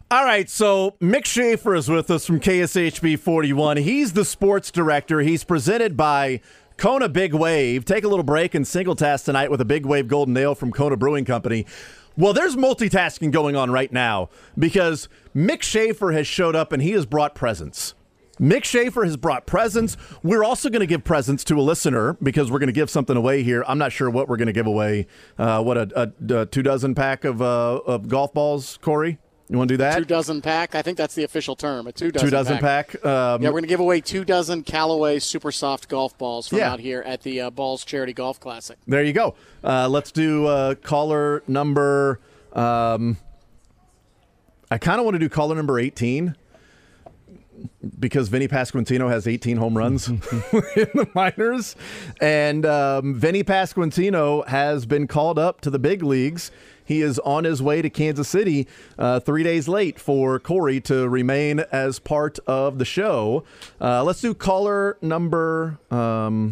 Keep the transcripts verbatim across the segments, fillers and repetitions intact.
All right, so Mick Schaefer is with us from K S H B forty-one. He's the sports director. He's presented by Kona Big Wave. Take a little break and single task tonight with a Big Wave Golden Ale from Kona Brewing Company. Well, there's multitasking going on right now because Mick Schaefer has showed up and he has brought presents. Mick Schaefer has brought presents. We're also going to give presents to a listener because we're going to give something away here. I'm not sure what we're going to give away. Uh, what, a, a, a two dozen pack of, uh, of golf balls, Corey? You want to do that? Two dozen pack. I think that's the official term. A two dozen. Two dozen pack. pack. Um, yeah, we're going to give away two dozen Callaway Super Soft golf balls from yeah. out here at the uh, Balls Charity Golf Classic. There you go. Uh, let's do uh, caller number. Um, I kind of want to do caller number eighteen because Vinny Pasquantino has eighteen home runs in the minors, and um, Vinny Pasquantino has been called up to the big leagues. He is on his way to Kansas City uh, three days late for Corey to remain as part of the show. Uh, let's do caller number. Um,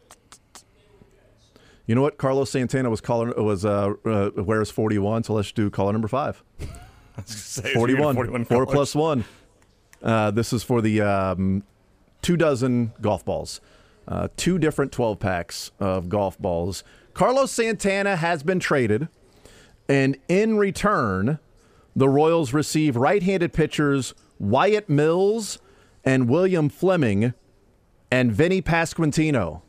you know what? Carlos Santana was caller was uh, uh, wears forty-one, so let's do caller number five. forty-one, forty-one four plus one. Uh, this is for the um, two dozen golf balls, uh, two different twelve packs of golf balls. Carlos Santana has been traded. And in return, the Royals receive right-handed pitchers Wyatt Mills and William Fleming and Vinny Pasquantino.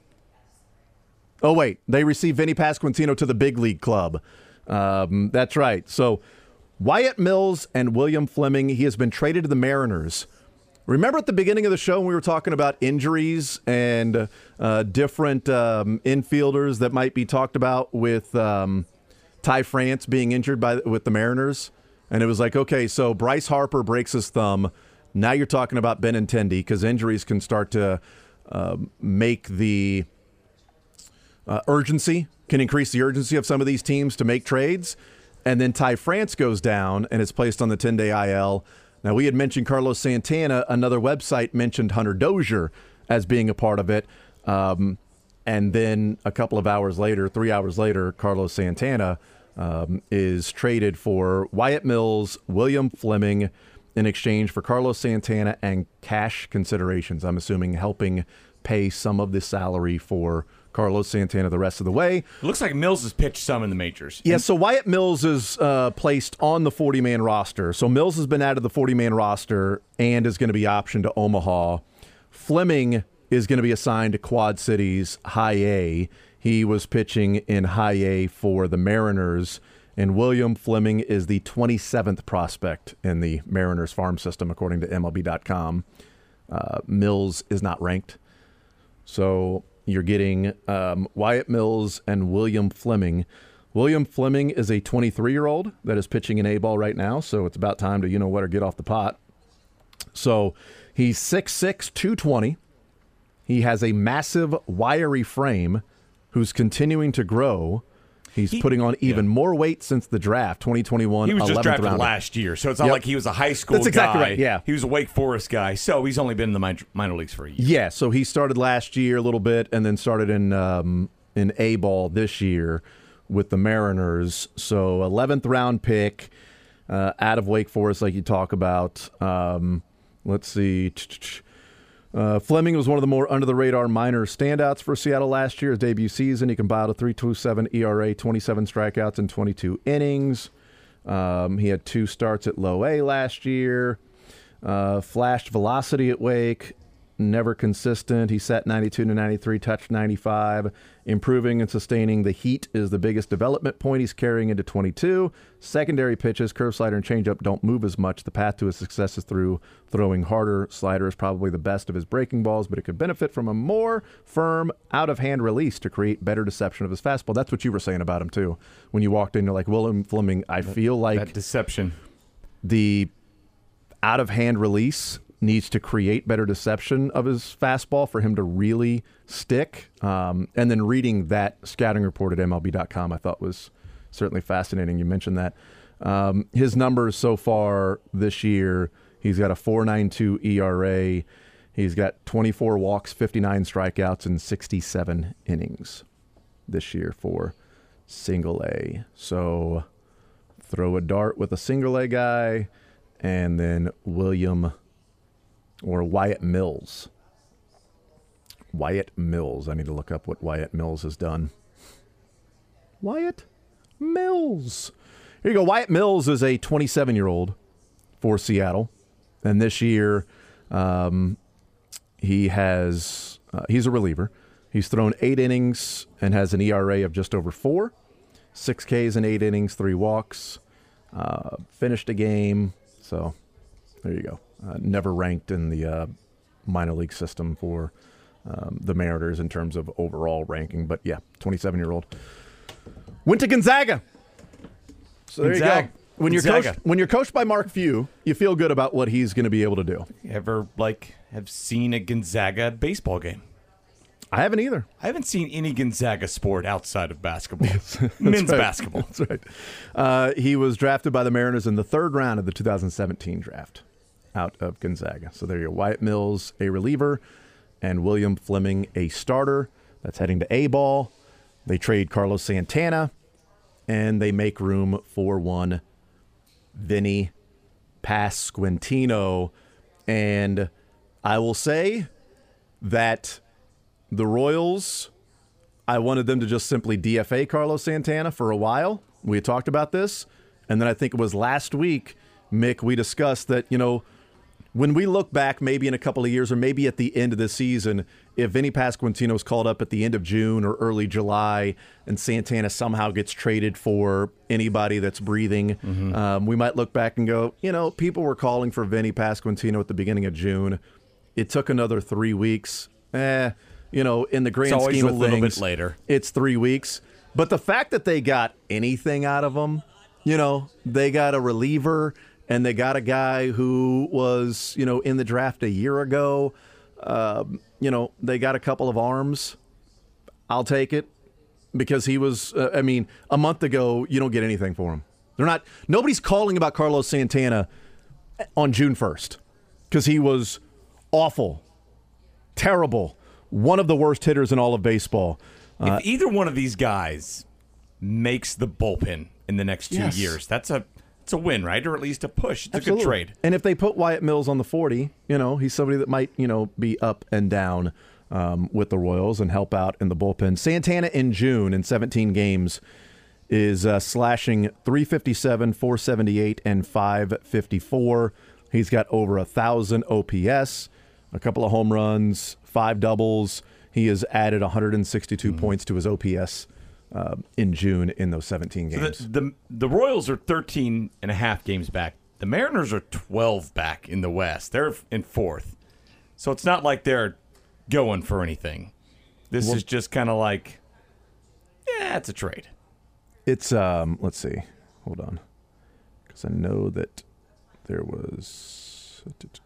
Oh, wait. They receive Vinny Pasquantino to the big league club. Um, that's right. So Wyatt Mills and William Fleming, he has been traded to the Mariners. Remember at the beginning of the show when we were talking about injuries and uh, different um, infielders that might be talked about with um, – Ty France being injured by with the Mariners, and it was like, okay, so Bryce Harper breaks his thumb. Now you're talking about Benintendi because injuries can start to uh, make the uh, urgency, can increase the urgency of some of these teams to make trades. And then Ty France goes down and is placed on the ten-day I L. Now, we had mentioned Carlos Santana. Another website mentioned Hunter Dozier as being a part of it. Um And then a couple of hours later, three hours later, Carlos Santana um, is traded for Wyatt Mills, William Fleming, in exchange for Carlos Santana and cash considerations. I'm assuming helping pay some of the salary for Carlos Santana the rest of the way. It looks like Mills has pitched some in the majors. Yeah, so Wyatt Mills is uh, placed on the forty-man roster. So Mills has been added to the forty-man roster and is going to be optioned to Omaha. Fleming is going to be assigned to Quad Cities High A. He was pitching in High A for the Mariners, and William Fleming is the twenty-seventh prospect in the Mariners farm system, according to M L B dot com. Uh, Mills is not ranked. So you're getting um, Wyatt Mills and William Fleming. William Fleming is a twenty-three-year-old that is pitching in A-ball right now, so it's about time to, you know what, or get off the pot. So he's six six, two twenty. He has a massive, wiry frame who's continuing to grow. He's he, putting on even yeah. more weight since the draft, twenty twenty-one. He was just drafted rounder. last year, so it's not yep. like he was a high school That's exactly guy. Right, yeah. He was a Wake Forest guy, so he's only been in the minor, minor leagues for a year. Yeah, so he started last year a little bit and then started in um, in A-ball this year with the Mariners. So eleventh round pick uh, out of Wake Forest, like you talk about. Um, let's see. Uh, Fleming was one of the more under-the-radar minor standouts for Seattle last year. His debut season, he compiled a three point two seven E R A, twenty-seven strikeouts in twenty-two innings. Um, he had two starts at low A last year. Uh, flashed velocity at Wake, never consistent. He set ninety-two to ninety-three, touched ninety-five. Improving and sustaining the heat is the biggest development point he's carrying into twenty-two. Secondary pitches, curve, slider, and changeup don't move as much. The path to his success is through throwing harder. Slider is probably the best of his breaking balls, but it could benefit from a more firm, out-of-hand release to create better deception of his fastball. That's what you were saying about him, too. When you walked in, you're like, William Fleming, I that, feel like that deception. The out-of-hand release needs to create better deception of his fastball for him to really stick. Um, and then reading that scouting report at M L B dot com I thought was certainly fascinating. You mentioned that. Um, his numbers so far this year, he's got a four point nine two E R A. He's got twenty-four walks, fifty-nine strikeouts, and sixty-seven innings this year for single A. So throw a dart with a single A guy and then William or Wyatt Mills. Wyatt Mills. I need to look up what Wyatt Mills has done. Wyatt Mills. Here you go. Wyatt Mills is a twenty-seven-year-old for Seattle. And this year, um, he has uh, he's a reliever. He's thrown eight innings and has an E R A of just over four. Six Ks in eight innings, three walks. Uh, finished a game. So there you go. Uh, never ranked in the uh, minor league system for um, the Mariners in terms of overall ranking. But yeah, twenty-seven-year-old. Went to Gonzaga. So there Gonzaga. you go. When you're Gonzaga. coached, when you're coached by Mark Few, you feel good about what he's going to be able to do. You ever like have seen a Gonzaga baseball game? I haven't either. I haven't seen any Gonzaga sport outside of basketball. Men's right. basketball. That's right. Uh, he was drafted by the Mariners in the third round of the two thousand seventeen draft out of Gonzaga. So there you go. Wyatt Mills, a reliever, and William Fleming, a starter. That's heading to A-ball. They trade Carlos Santana, and they make room for one Vinny Pasquantino. And I will say that the Royals, I wanted them to just simply D F A Carlos Santana for a while. We had talked about this. And then I think it was last week, Mick, we discussed that, you know, when we look back maybe in a couple of years or maybe at the end of the season, if Vinny Pasquantino is called up at the end of June or early July and Santana somehow gets traded for anybody that's breathing, mm-hmm. um, we might look back and go, you know, people were calling for Vinny Pasquantino at the beginning of June. It took another three weeks. Eh, you know, in the grand It's always scheme a of little things, bit later. It's three weeks. But the fact that they got anything out of him, you know, they got a reliever and they got a guy who was, you know, in the draft a year ago. Um, you know, they got a couple of arms. I'll take it because he was, uh, I mean, a month ago, you don't get anything for him. They're not, nobody's calling about Carlos Santana on June first because he was awful, terrible, one of the worst hitters in all of baseball. Uh, if either one of these guys makes the bullpen in the next two Yes. years, that's a it's a win, right? Or at least a push. It's Absolutely. a good trade. And if they put Wyatt Mills on the forty, you know, he's somebody that might, you know, be up and down um, with the Royals and help out in the bullpen. Santana in June in seventeen games is uh, slashing three fifty-seven, four seventy-eight, and five fifty-four. He's got over a thousand O P S, a couple of home runs, five doubles. He has added one hundred sixty-two mm-hmm. points to his O P S uh, in June in those seventeen games. So the, the the Royals are thirteen and a half games back. The Mariners are twelve back in the West. They're in fourth. So it's not like they're going for anything. This well, is just kind of like, yeah, it's a trade. It's, um, let's see. Hold on. Because I know that there was...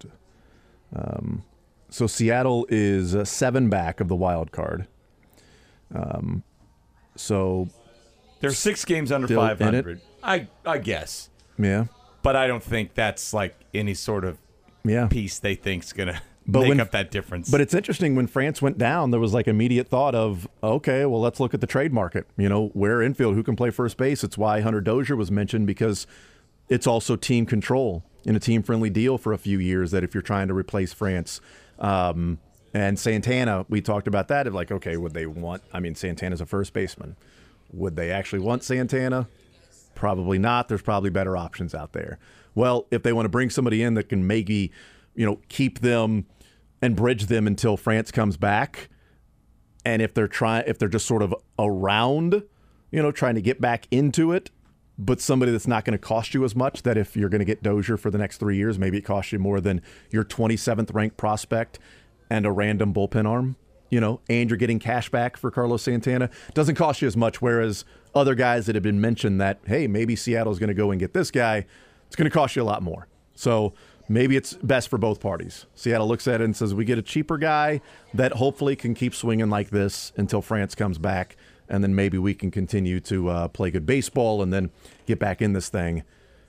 Um, so Seattle is uh, seven back of the wild card. Um, so they're six games under five hundred. I I guess. Yeah. But I don't think that's like any sort of yeah. piece they think's gonna but make when, up that difference. But it's interesting when France went down, there was like immediate thought of, okay, well, let's look at the trade market. You know, where infield, who can play first base? It's why Hunter Dozier was mentioned because it's also team control in a team-friendly deal for a few years that if you're trying to replace France. Um, and Santana, we talked about that. Of like, okay, would they want, I mean, Santana's a first baseman. Would they actually want Santana? Probably not. There's probably better options out there. Well, if they want to bring somebody in that can maybe, you know, keep them and bridge them until France comes back, and if they're trying, if they're just sort of around, you know, trying to get back into it, but somebody that's not going to cost you as much, that if you're going to get Dozier for the next three years, maybe it costs you more than your twenty-seventh ranked prospect and a random bullpen arm, you know, and you're getting cash back for Carlos Santana. Doesn't cost you as much, whereas other guys that have been mentioned that, hey, maybe Seattle's going to go and get this guy, it's going to cost you a lot more. So maybe it's best for both parties. Seattle looks at it and says, we get a cheaper guy that hopefully can keep swinging like this until France comes back, and then maybe we can continue to uh, play good baseball and then get back in this thing.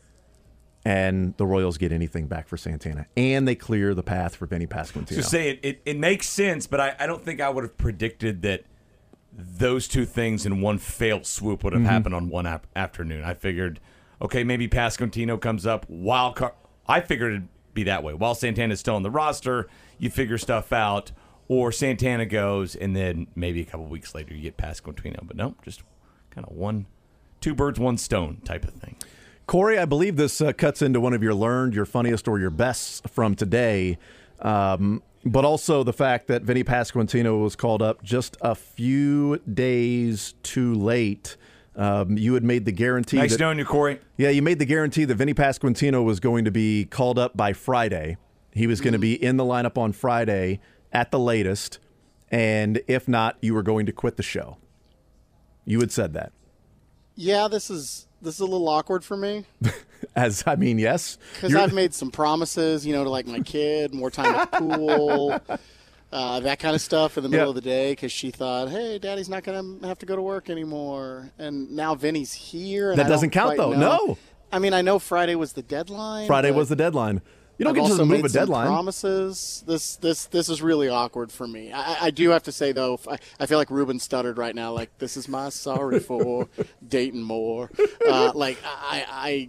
And the Royals get anything back for Santana. And they clear the path for Vinny Pasquantino. So say it, it, it makes sense, but I, I don't think I would have predicted that those two things in one failed swoop would have mm-hmm. happened on one ap- afternoon. I figured, okay, maybe Pasquantino comes up while Car- I figured it'd be that way. While Santana's still on the roster, you figure stuff out, or Santana goes, and then maybe a couple weeks later you get Pasquantino. But no, just kind of one, two birds, one stone type of thing. Corey, I believe this uh, cuts into one of your learned, your funniest, or your best from today, um, but also the fact that Vinny Pasquantino was called up just a few days too late. Um, you had made the guarantee. Nice that, knowing you, Corey. Yeah, you made the guarantee that Vinny Pasquantino was going to be called up by Friday. He was going to be in the lineup on Friday at the latest, and if not, you were going to quit the show. You had said that. Yeah, this is this is a little awkward for me. As I mean, yes, because I've made some promises, you know, to like my kid, more time at the pool. Uh, that kind of stuff in the middle yep. of the day because she thought, hey, Daddy's not going to have to go to work anymore. And now Vinny's here. And that I doesn't don't count, though. know. No. I mean, I know Friday was the deadline. Friday was the deadline. You don't I've get to also just move made a deadline. Some promises. This this this is really awkward for me. I, I do have to say though, I, I feel like Ruben stuttered right now. Like this is my sorry for Dayton Moore. Uh, like I, I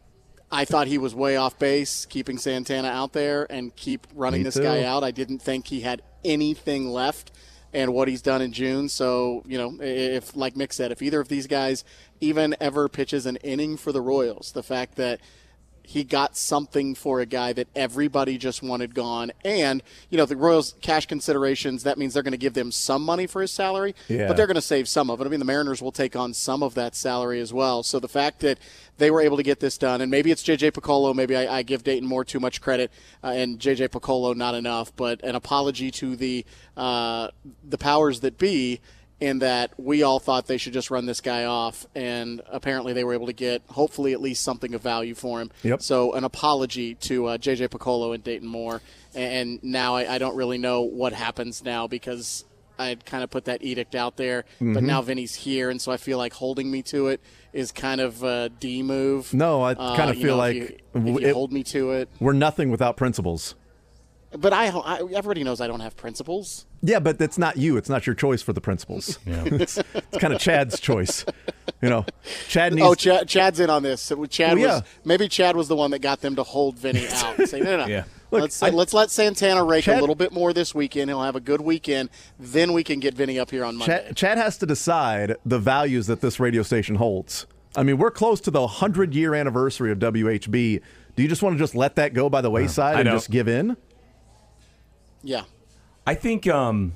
I thought he was way off base, keeping Santana out there and keep running Me this too. guy out. I didn't think he had anything left. And what he's done in June. So, you know, if, like Mick said, if either of these guys even ever pitches an inning for the Royals, the fact that he got something for a guy that everybody just wanted gone. And, you know, the Royals cash considerations, that means they're going to give them some money for his salary, yeah. but they're going to save some of it. I mean, the Mariners will take on some of that salary as well. So the fact that they were able to get this done, and maybe it's J J Piccolo, maybe I, I give Dayton Moore too much credit, uh, and J J Piccolo not enough, but an apology to the uh, the powers that be, in that we all thought they should just run this guy off, and apparently they were able to get hopefully at least something of value for him. Yep. So an apology to uh, J J Piccolo and Dayton Moore, and now I, I don't really know what happens now because I had kind of put that edict out there, mm-hmm. but now Vinny's here, and so I feel like holding me to it is kind of a D move. No, I uh, kind of feel know, like if you, if you it, hold me to it. We're nothing without principles. But I, I, everybody knows I don't have principles. Yeah, but it's not you. It's not your choice for the principles. Yeah. it's, it's kind of Chad's choice. You know, Chad needs. Oh, Chad, Chad's in on this. So Chad well, yeah. was maybe Chad was the one that got them to hold Vinny out and say, no, no, no. Yeah. Look, let's I, let's let Santana rake Chad, a little bit more this weekend. He'll have a good weekend. Then we can get Vinny up here on Monday. Chad, Chad has to decide the values that this radio station holds. I mean, we're close to the hundred-year anniversary of W H B. Do you just want to just let that go by the wayside uh, and just give in? Yeah. I think um,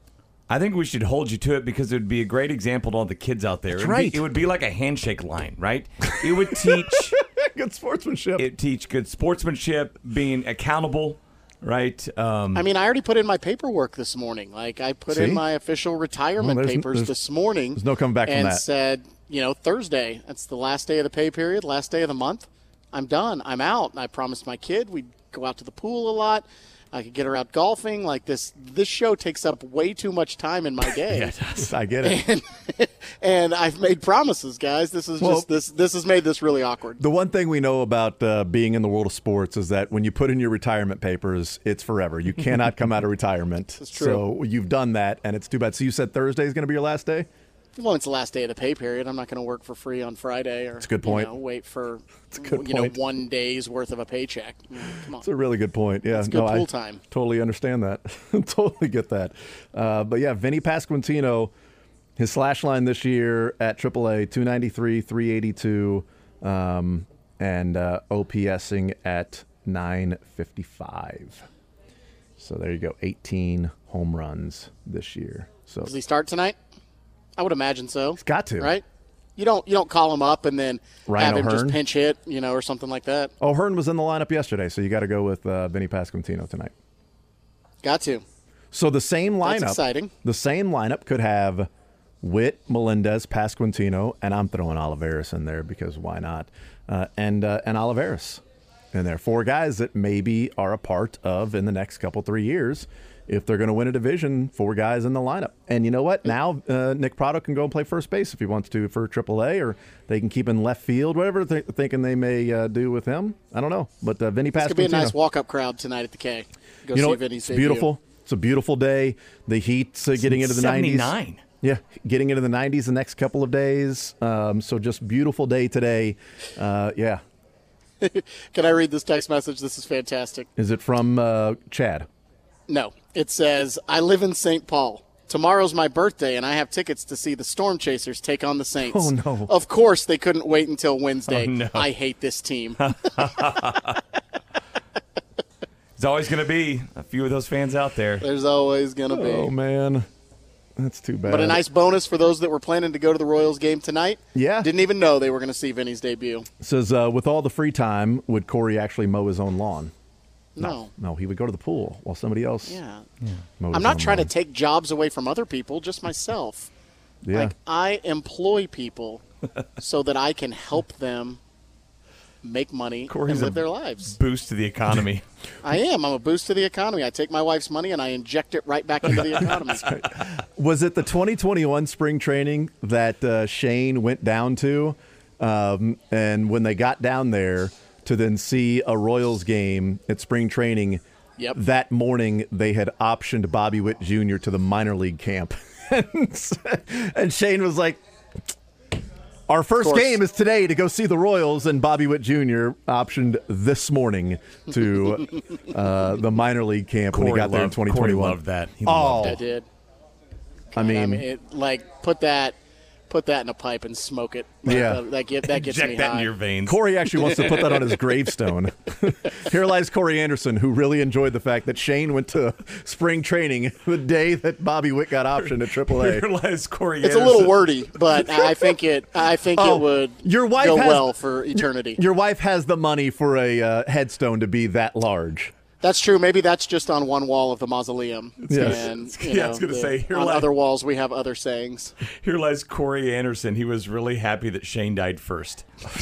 I think we should hold you to it because it would be a great example to all the kids out there. That's It'd right. Be, it would be like a handshake line, right? It would teach good sportsmanship. it teach good sportsmanship, being accountable, right? Um, I mean, I already put in my paperwork this morning. Like, I put See? in my official retirement Well, there's- papers there's- this morning. there's no coming back from and that. said, you know, Thursday, that's the last day of the pay period, last day of the month. I'm done. I'm out. And I promised my kid we'd go out to the pool a lot. I could get her out golfing. Like this, this show takes up way too much time in my day. yeah, it does. I get it. and, and I've made promises, guys. This is Well- just this. This has made this really awkward. The one thing we know about uh, being in the world of sports is that when you put in your retirement papers, it's forever. You cannot come out of retirement. That's true. So you've done that, and it's too bad. So you said Thursday is going to be your last day? Well, it's the last day of the pay period. I'm not going to work for free on Friday, or That's a good point. You know, wait for a good you point. know one day's worth of a paycheck. You know, come on. That's a really good point. Yeah, It's good no, pool I time. totally understand that. Totally get that. Uh, but yeah, Vinny Pasquantino, his slash line this year at triple A, two ninety-three, three eighty-two, um, and uh, OPSing at nine fifty-five. So there you go, eighteen home runs this year. So Does he start tonight? I would imagine so. he's got to. Right? You don't you don't call him up and then Ryan have him O'Hearn? just pinch hit, you know, or something like that. Oh, Hearn was in the lineup yesterday, so you got to go with uh, Vinny Pasquantino tonight. Got to. So the same lineup, That's exciting. the same lineup could have Witt, Melendez, Pasquantino, and I'm throwing Olivares in there because why not? Uh, and uh, and Olivares, and there are four guys that maybe are a part of in the next couple three years. If they're going to win a division, four guys in the lineup. And you know what? Now uh, Nick Prado can go and play first base if he wants to for triple A, or they can keep in left field, whatever they're thinking they may uh, do with him. I don't know. But uh, Vinny Pasquantino. It's going to be a nice walk-up crowd tonight at the K. Go You know see what? Vinny's It's debut. beautiful. It's a beautiful day. The Heat's uh, getting into the nineties. seventy-nine. Yeah, getting into the nineties the next couple of days. Um, so just beautiful day today. Uh, yeah. Can I read this text message? This is fantastic. Is it from uh, Chad? No. It says, I live in Saint Paul. Tomorrow's my birthday, and I have tickets to see the Storm Chasers take on the Saints. Oh, no. Of course, they couldn't wait until Wednesday. Oh, no. I hate this team. There's always going to be a few of those fans out there. There's always going to be. Oh, man. That's too bad. But a nice bonus for those that were planning to go to the Royals game tonight. Yeah. Didn't even know they were going to see Vinny's debut. Says, uh, with all the free time, would Corey actually mow his own lawn? No. No, he would go to the pool while somebody else. Yeah. mowed I'm his not own trying lawn. to take jobs away from other people, just myself. Yeah. Like, I employ people so that I can help them make money Corey's and live a their lives. Boost to the economy. I am. I'm a boost to the economy. I take my wife's money and I inject it right back into the economy. Was it the twenty twenty-one spring training that uh, Shane went down to? Um, and when they got down there to then see a Royals game at spring training, Yep. that morning they had optioned Bobby Witt Junior to the minor league camp. And Shane was like, our first course. game is today to go see the Royals, and Bobby Witt Junior optioned this morning to uh, the minor league camp Corey when he got there in loved- twenty Corey twenty-one. loved that. He Oh. loved I it. did. I mean, I mean, it, like, put that put that in a pipe and smoke it. Yeah. That, that, get, that gets Inject me that high. in your veins. Corey actually wants to put that on his gravestone. Here lies Corey Anderson, who really enjoyed the fact that Shane went to spring training the day that Bobby Witt got optioned at triple A. Here lies Corey It's a Anderson. little wordy, but I think it. I think Oh, it would your wife go has- well for eternity. Your wife has the money for a uh, headstone to be that large. That's true. Maybe that's just on one wall of the mausoleum. Yes. And, you Yeah, I know, was gonna the- say, here on like- other walls we have other sayings. Here lies Corey Anderson. He was really happy that Shane died first.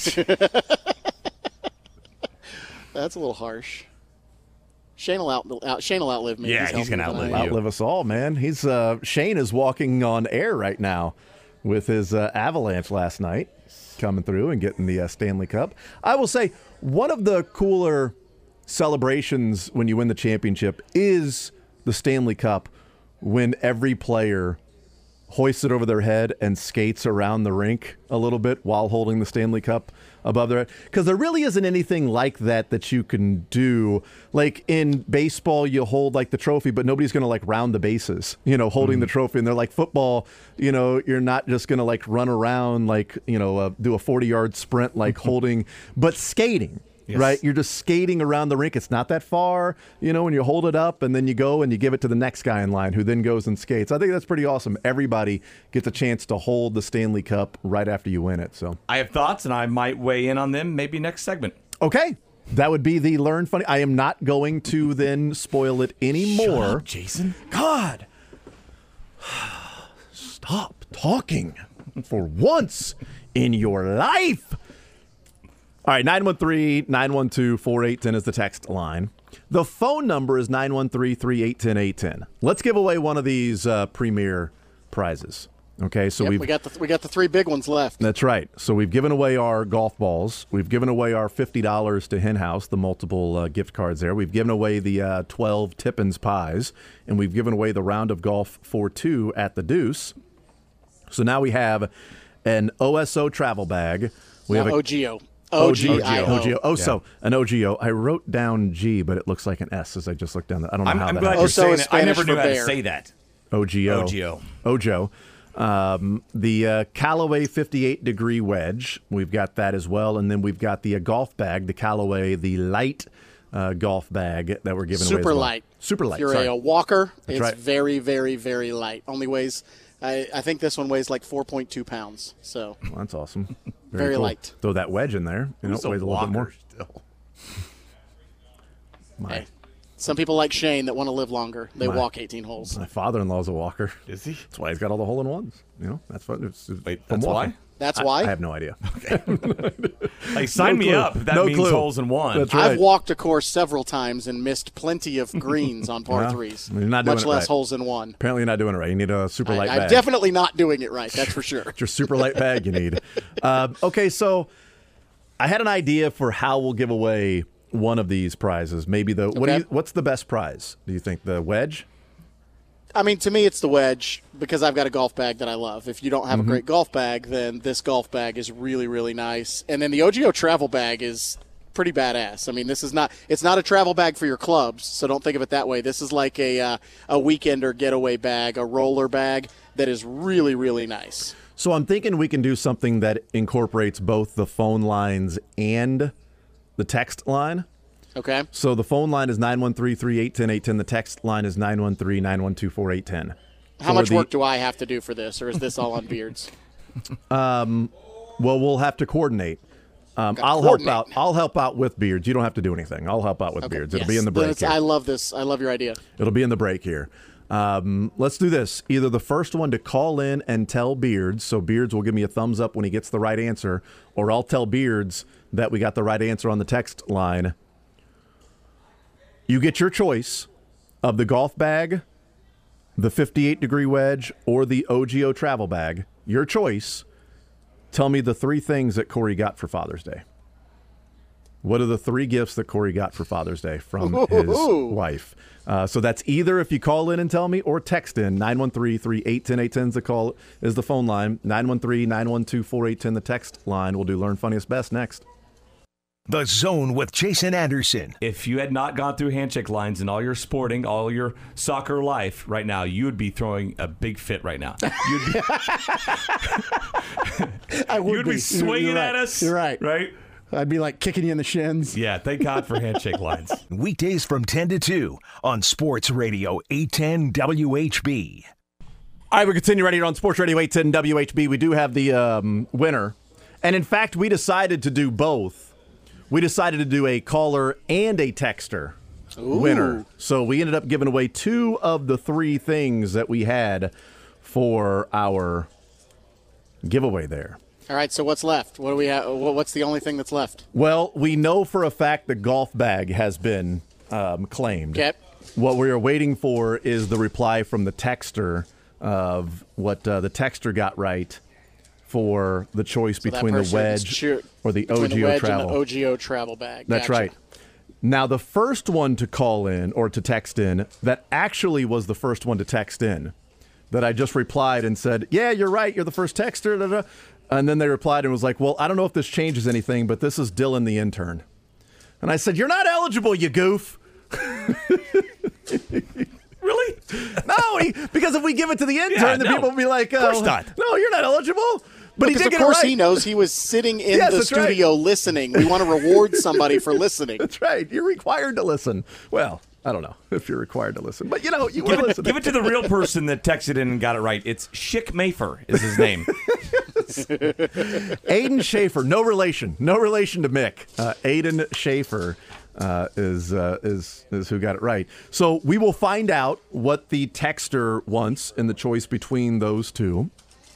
That's a little harsh. Shane will out, out Shane will outlive me. Yeah, he's healthier gonna than I outlive am. you. Outlive us all, man. He's uh, Shane is walking on air right now with his uh, Avalanche last night coming through and getting the uh, Stanley Cup. I will say one of the cooler celebrations when you win the championship is the Stanley Cup, when every player hoists it over their head and skates around the rink a little bit while holding the Stanley Cup above their head. Because there really isn't anything like that that you can do. Like in baseball, you hold like the trophy, but nobody's going to like round the bases, you know, holding the trophy. And they're like football, you know, you're not just going to like run around like, you know, uh, do a forty yard sprint like holding, but skating. Yes. Right? You're just skating around the rink. It's not that far, you know, and you hold it up and then you go and you give it to the next guy in line who then goes and skates. I think that's pretty awesome. Everybody gets a chance to hold the Stanley Cup right after you win it. So, I have thoughts, and I might weigh in on them maybe next segment. okay. That would be the Learn Funny. I am not going to then spoil it anymore. Shut up, Jason. God. Stop talking for once in your life. All right, nine one three, nine one two, four eight one zero is the text line. The phone number is nine one three, three eight one zero, eight one zero. Let's give away one of these uh, premier prizes. Okay, so Yep, we've we got the we got the three big ones left. That's right. So we've given away our golf balls. We've given away our fifty dollars to Hen House, the multiple uh, gift cards there. We've given away the uh, twelve Tippins pies, and we've given away the round of golf for two at the Deuce. So now we have an O S O travel bag. We Now have a O G O. O G I O. O G O. Oh, so an O G O. I wrote down G, but it looks like an S as I just looked down. The, I don't know I'm, how I'm that glad happened. you're Oso saying is it. I never Spanish knew for how to bear. say that. O G O. O G O. Ojo. Um, the uh, Callaway fifty-eight degree wedge. We've got that as well. And then we've got the uh, golf bag, the Callaway, the light uh, golf bag that we're giving away as Super well. light. Super light. If you're sorry. a walker, it's right. very, very, very light. Only weighs, I, I think this one weighs like four point two pounds. So Well, that's awesome. Very cool. light. Throw that wedge in there. You know, Who's it weighs a little bit more. still? My, hey, some people like Shane that want to live longer. They My- walk eighteen holes. my father-in-law's a walker. Is he? That's why he's got all the hole-in-ones. You know, that's fun. It's, it's Wait, from that's walking. why? That's I- why. I have no idea. Like, sign No me clue. up. If that No means clue. holes in one. That's right. I've walked a course several times and missed plenty of greens on par Well, threes. you're not doing much it less right. holes in one. Apparently you're not doing it right. You need a super light I, I'm bag. definitely not doing it right. That's for sure. It's your super light bag you need. Uh, okay, so I had an idea for how we'll give away one of these prizes. Maybe the what do Okay. you, what's the best prize? Do you think the wedge? I mean, to me, it's the wedge because I've got a golf bag that I love. If you don't have Mm-hmm. a great golf bag, then this golf bag is really, really nice. And then the O G O travel bag is pretty badass. I mean, this is not it's not a travel bag for your clubs, so don't think of it that way. This is like a uh, a weekender getaway bag, a roller bag that is really, really nice. So I'm thinking we can do something that incorporates both the phone lines and the text line. Okay. So the phone line is nine one three, three eight one zero, eight one zero. The text line is nine one three, nine one two, four eight one zero. How much the, work do I have to do for this, or is this all on Beards? Um, well, we'll have to coordinate. Um, I'll coordinate. help out. I'll help out with Beards. You don't have to do anything. I'll help out with okay. Beards. It'll yes. be in the break. Here. I love this. I love your idea. It'll be in the break here. Um, let's do this. Either the first one to call in and tell Beards, so Beards will give me a thumbs up when he gets the right answer, or I'll tell Beards that we got the right answer on the text line. You get your choice of the golf bag, the fifty-eight degree wedge, or the O G O travel bag. Your choice. Tell me the three things that Corey got for Father's Day. What are the three gifts that Corey got for Father's Day from his wife? Uh, so that's either if you call in and tell me, or text in nine one three, three eight one zero, eight one zero is the call is the phone line. nine one three, nine one two, four eight one zero the text line. We'll do Learn Funniest Best next. The Zone with Jason Anderson. If you had not gone through handshake lines in all your sporting, all your soccer life right now, you would be throwing a big fit right now. You'd be, I would You'd be, be swinging You're at right. us. You're right. Right? I'd be like kicking you in the shins. Yeah, thank God for handshake lines. Weekdays from ten to two on Sports Radio eight ten W H B. All right, we continue right here on Sports Radio eight ten W H B. We do have the um, winner. And in fact, we decided to do both. We decided to do a caller and a texter Ooh. winner. So we ended up giving away two of the three things that we had for our giveaway there. All right, so what's left? What do we have? What's the only thing that's left? Well, we know for a fact the golf bag has been um, claimed. Okay. What we are waiting for is the reply from the texter of what uh, the texter got right for the choice so between the wedge cheer- or the O G O the wedge travel. And the O G O travel bag. That's gotcha. right. Now, the first one to call in or to text in, that actually was the first one to text in, that I just replied and said, yeah, you're right, you're the first texter. Da, da. And then they replied and was like, well, I don't know if this changes anything, but this is Dylan the intern. And I said, you're not eligible, you goof. Really? No, he, because if we give it to the intern, yeah, the no. people will be like, oh, of course not. No, you're not eligible. But because he did of get course it right. He knows he was sitting in yes, the studio right. listening. We want to reward somebody for listening. That's right. You're required to listen. Well, I don't know if you're required to listen, but you know, you give were it, listening. Give it to the real person that texted in and got it right. It's Schick Mayfer is his name. Aiden Schaefer, no relation, no relation to Mick. Uh, Aiden Schaefer uh, is uh, is is who got it right. So we will find out what the texter wants in the choice between those two.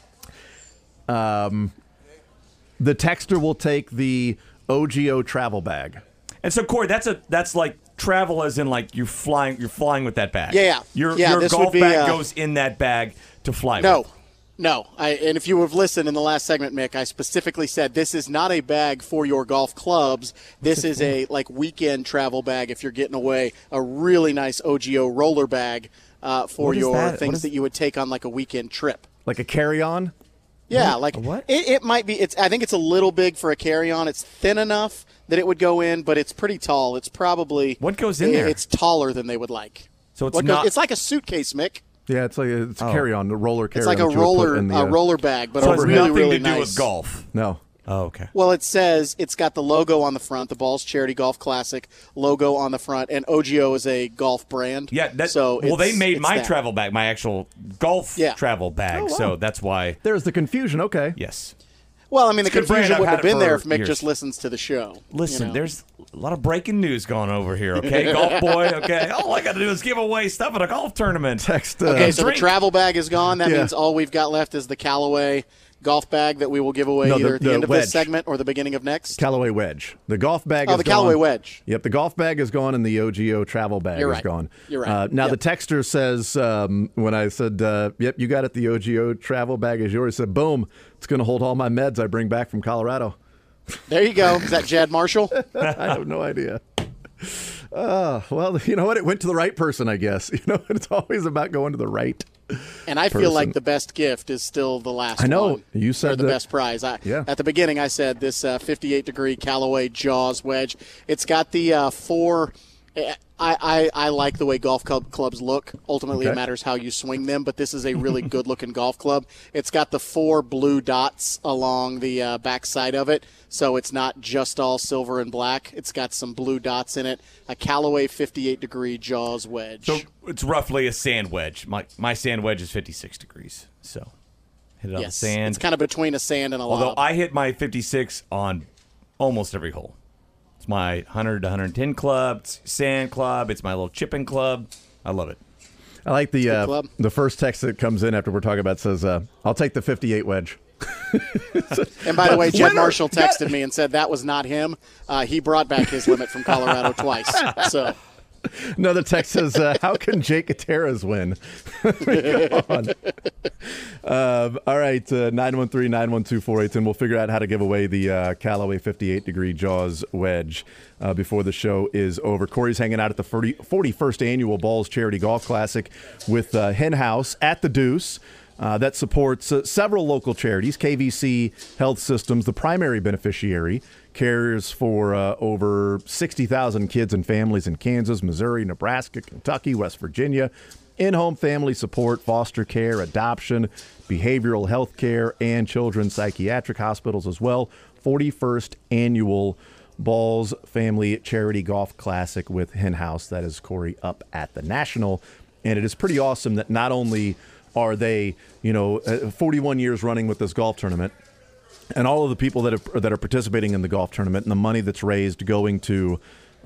Um, the texter will take the O G O travel bag. And so, Corey, that's a that's like travel, as in like you're flying. You're flying with that bag. Yeah, yeah. Your yeah, your this golf would be, bag uh, goes in that bag to fly no, with. No, I, and if you have listened in the last segment, Mick, I specifically said this is not a bag for your golf clubs. This is a like weekend travel bag if you're getting away. A really nice O G O roller bag uh, for your that? things is... that you would take on like a weekend trip. Like a carry-on? Yeah, what? like what? It, it might be. It's. I think it's a little big for a carry-on. It's thin enough that it would go in, but it's pretty tall. It's probably what goes in it, there. It's taller than they would like. So it's what not. Goes, it's like a suitcase, Mick. Yeah, it's like a, it's oh. carry-on, a roller carry-on. It's like a roller, in the, a uh, roller bag, but so a it's really, nothing really to do nice. with golf. No. Oh, okay. Well, it says it's got the logo on the front, the Balls Charity Golf Classic logo on the front, and O G O is a golf brand. Yeah, that, so well, they made it's my that. travel bag, my actual golf yeah. travel bag, oh, wow. so that's why. There's the confusion, okay. Yes. Well, I mean, it's the confusion wouldn't have been there if Mick years. just listens to the show. Listen, you know? there's a lot of breaking news going over here, okay? Golf boy, okay? All I got to do is give away stuff at a golf tournament. Text. Uh, okay, so drink. the travel bag is gone. That yeah. means all we've got left is the Callaway golf bag that we will give away no, either the, at the, the end of wedge. this segment or the beginning of next. Callaway wedge. The golf bag oh, is the gone. Callaway wedge. Yep, the golf bag is gone and the O G O travel bag You're is right. gone. You're right. Uh, now, yep. the texter says, um, when I said, uh, yep, you got it, the O G O travel bag is yours, he said, boom, it's going to hold all my meds I bring back from Colorado. There you go. Is that Jad Marshall? I have no idea. Uh, well, you know what? It went to the right person, I guess. You know, it's always about going to the right. And I person. feel like the best gift is still the last I know. one. You said or the that, best prize. I, yeah. At the beginning, I said this uh, fifty-eight degree Callaway Jaws wedge. It's got the uh, four. I, I, I like the way golf club, clubs look. Ultimately, Okay. it matters how you swing them, but this is a really good-looking golf club. It's got the four blue dots along the uh, back side of it, so it's not just all silver and black. It's got some blue dots in it. A Callaway fifty-eight degree Jaws wedge. So it's roughly a sand wedge. My my sand wedge is fifty-six degrees, so hit it on yes, the sand. it's kind of between a sand and a Although lob. I hit my fifty-six on almost every hole. It's my one hundred to one ten club, it's sand club, it's my little chipping club. I love it. I like the uh, club. the first text that comes in after we're talking about says, uh, "I'll take the fifty-eight wedge." And by the way, Jed Winner! Marshall texted me and said that was not him. Uh, he brought back his limit from Colorado twice. So Another text says, uh, "How can Jake Gutierrez win?" Come on. Um, all right, uh, nine one three, nine one two, four eight one zero. We'll figure out how to give away the uh, Callaway fifty-eight degree Jaws wedge uh, before the show is over. Corey's hanging out at the forty-first Annual Balls Charity Golf Classic with uh, Hen House at the Deuce. Uh, that supports uh, several local charities. K V C Health Systems, the primary beneficiary, cares for uh, over sixty thousand kids and families in Kansas, Missouri, Nebraska, Kentucky, West Virginia. In-home family support, foster care, adoption, behavioral health care, and children's psychiatric hospitals as well. forty-first Annual Balls Family Charity Golf Classic with Hen House. That is Corey up at the National. And it is pretty awesome that not only are they, you know, uh, forty-one years running with this golf tournament, and all of the people that are, that are participating in the golf tournament and the money that's raised going to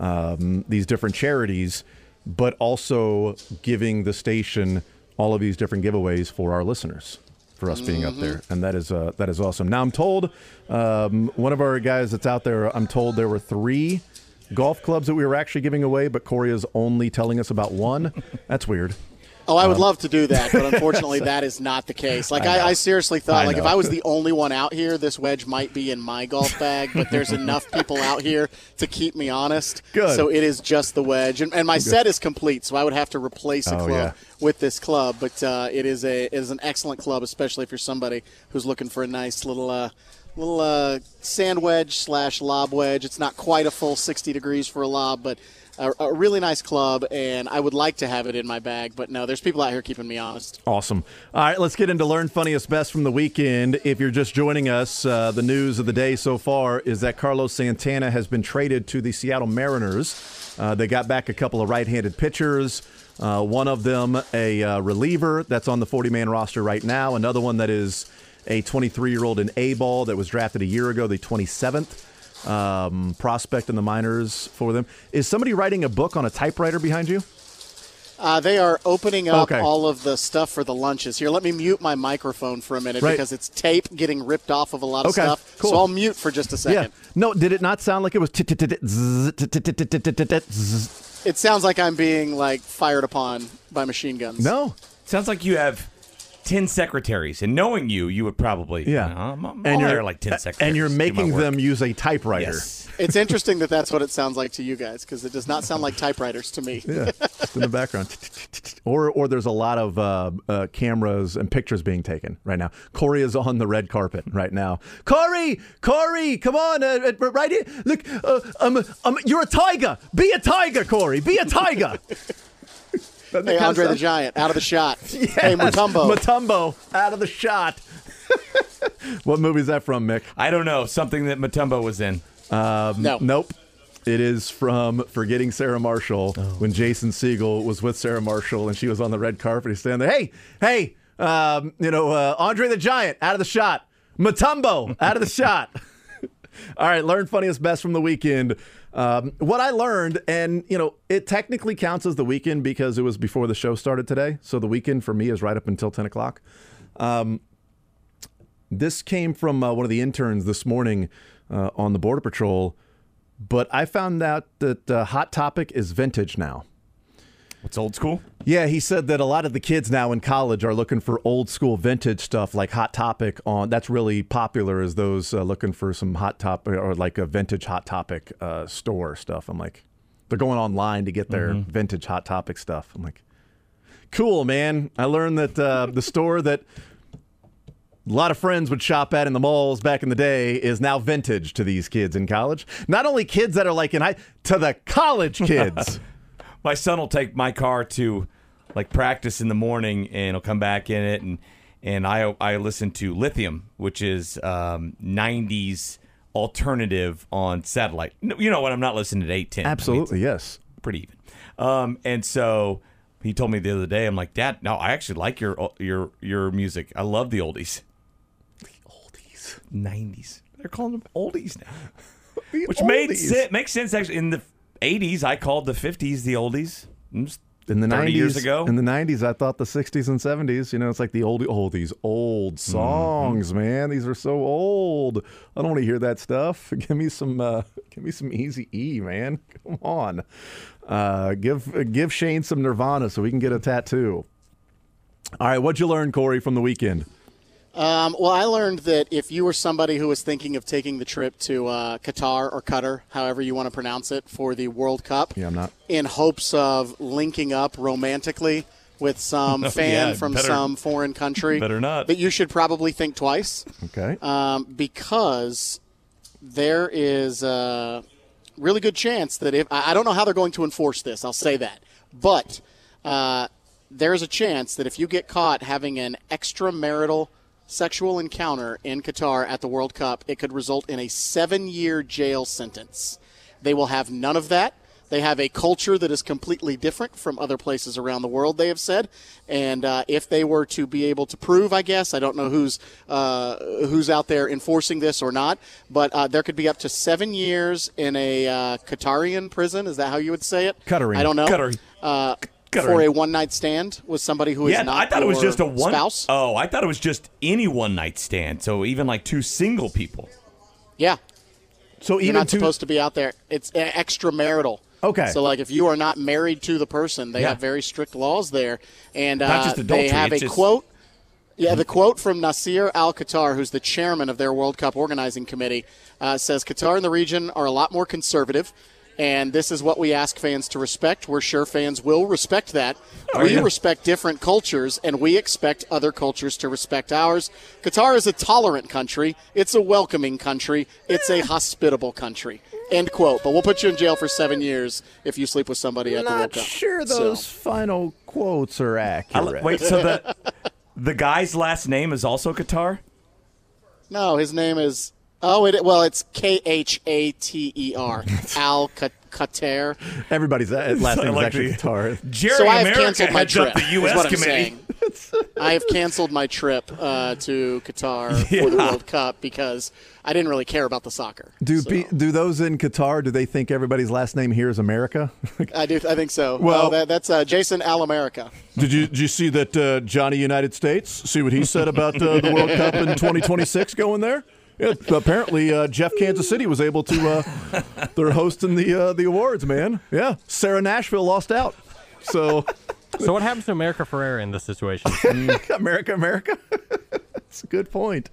um, these different charities, but also giving the station all of these different giveaways for our listeners, for us being up there. And that is uh, that is awesome. Now, I'm told um, one of our guys that's out there, I'm told there were three golf clubs that we were actually giving away, but Corey is only telling us about one. That's weird. Oh, I would love to do that, but unfortunately that is not the case. Like, I, I, I seriously thought, I like, if know. I was the only one out here, this wedge might be in my golf bag, but there's enough people out here to keep me honest. Good. So it is just the wedge. And, and my set is complete, so I would have to replace a Oh, club yeah. with this club. But uh, it is a it is an excellent club, especially if you're somebody who's looking for a nice little uh, little uh, sand wedge slash lob wedge. It's not quite a full sixty degrees for a lob, but a, a really nice club, and I would like to have it in my bag, but no, there's people out here keeping me honest. Awesome. All right, let's get into Learn Funniest Best from the weekend. If you're just joining us, uh, the news of the day so far is that Carlos Santana has been traded to the Seattle Mariners. Uh, they got back a couple of right-handed pitchers. Uh, one of them a uh, reliever that's on the forty-man roster right now. Another one that is a twenty-three-year-old in A-ball that was drafted a year ago, the twenty-seventh. Um, prospect in the minors for them. Is somebody writing a book on a typewriter behind you? Uh, they are opening up Okay. all of the stuff for the lunches. Here, let me mute my microphone for a minute Right. because it's tape getting ripped off of a lot of Okay, stuff. cool. So I'll mute for just a second. Yeah. No, did it not sound like it was zzz? It sounds like I'm being like fired upon by machine guns. No. Sounds like you have ten secretaries, and knowing you, you would probably Yeah. You know, I'm, I'm, And I'll you're hire like ten secretaries. and you're to do my making work. them use a typewriter. Yes. It's interesting that that's what it sounds like to you guys because it does not sound like typewriters to me. Yeah, just in the background. Or or there's a lot of uh, uh, cameras and pictures being taken right now. Corey is on the red carpet right now. Corey, Corey, come on, uh, uh, right here. Look, uh, um, um, you're a tiger. Be a tiger, Corey. Be a tiger. Doesn't that Hey, kinda Andre the sound- Giant, out of the shot. Yes, Hey, Mutombo. Mutombo, out of the shot. What movie is that from, Mick? I don't know. Something that Mutombo was in. no. Nope. It is from Forgetting Sarah Marshall when Jason Segel was with Sarah Marshall and she was on the red carpet. He's standing there. Hey, hey, um, you know, uh, Andre the Giant, out of the shot. Mutombo, out of the shot. All right, learn funniest best from the weekend. Um, what I learned, and, you know, it technically counts as the weekend because it was before the show started today. So the weekend for me is right up until ten o'clock. Um, this came from uh, one of the interns this morning uh, on the Border Patrol. But I found out that uh, Hot Topic is vintage now. What's old school? Yeah, he said that a lot of the kids now in college are looking for old school vintage stuff like Hot Topic. On that's really popular as those uh, looking for some Hot Topic or like a vintage Hot Topic uh, store stuff. I'm like, they're going online to get their Mm-hmm. vintage Hot Topic stuff. I'm like, Cool, man. I learned that uh, the store that a lot of friends would shop at in the malls back in the day is now vintage to these kids in college. Not only kids that are like in high, to the college kids. My son will take my car to like practice in the morning, and he'll come back in it, and and I I listen to Lithium, which is um, nineties alternative on satellite. You know what? I'm not listening to eight ten. Absolutely, I mean, yes. Pretty even. Um, and so he told me the other day, I'm like, Dad, no, I actually like your your your music. I love the oldies. nineties. They're calling them oldies now. The Which oldies. made sense, makes sense actually. In the eighties, I called the fifties the oldies. In the thirty nineties, years ago. In the nineties, I thought the sixties and seventies, you know, it's like the old, oh, these old songs, mm-hmm. man. These are so old. I don't want to hear that stuff. Give me some, uh, give me some Easy E, man. Come on. Uh, give give Shane some Nirvana so we can get a tattoo. All right, what'd you learn, Corey, from the weekend? Um, well, I learned that if you were somebody who was thinking of taking the trip to uh, Qatar or Qatar, however you want to pronounce it, for the World Cup, yeah, I'm not. in hopes of linking up romantically with some oh, fan yeah, from better, some foreign country, better not. that you should probably think twice. Okay. Um, because there is a really good chance that if – I don't know how they're going to enforce this. I'll say that. But uh, there's a chance that if you get caught having an extramarital – sexual encounter in Qatar at the World Cup, it could result in a seven-year jail sentence. They will have none of that. They have a culture that is completely different from other places around the world, they have said. And uh, if they were to be able to prove, I guess, I don't know who's uh, who's out there enforcing this or not, but uh, there could be up to seven years in a uh, Qatarian prison. Is that how you would say it? Qatari. I don't know. Qatari. Uh, For a one-night stand with somebody who is yeah, not I thought it was your just a one. spouse. Oh, I thought it was just any one-night stand. So even like two single people. Yeah. So You're even not two... supposed to be out there. It's extramarital. Okay. So like if you are not married to the person, they Yeah. have very strict laws there, and Not uh, just adultery, they have a it's just- quote. Yeah, the quote from Nasser Al-Khatar, who's the chairman of their World Cup organizing committee, uh, says Qatar and the region are a lot more conservative. And this is what we ask fans to respect. We're sure fans will respect that. Oh, we yeah. respect different cultures, and we expect other cultures to respect ours. Qatar is a tolerant country. It's a welcoming country. It's a hospitable country. End quote. But we'll put you in jail for seven years if you sleep with somebody at the World Not Cup. sure those So. final quotes are accurate. I, wait, so the the guy's last name is also Qatar? No, his name is... Oh, it, well, it's K H A T E R. Al-Khatar. Everybody's last name is like actually the- Qatar. Jerry So I have America canceled my heads up trip. the U is S what I'm committee. saying. I have canceled my trip uh, to Qatar Yeah. for the World Cup because I didn't really care about the soccer. Do So, pe- do those in Qatar, do they think everybody's last name here is America? I do. I think so. Well- Well, that, that's uh, Jason Al-America. Did you did you see that uh, Johnny United States? See what he said about uh, the World Cup in twenty twenty-six going there? Yeah, apparently uh, Jeff Kansas City was able to. Uh, they're hosting the uh, the awards, man. Yeah, Sarah Nashville lost out. So, So what happens to America Ferrera in this situation? America, America. That's a good point.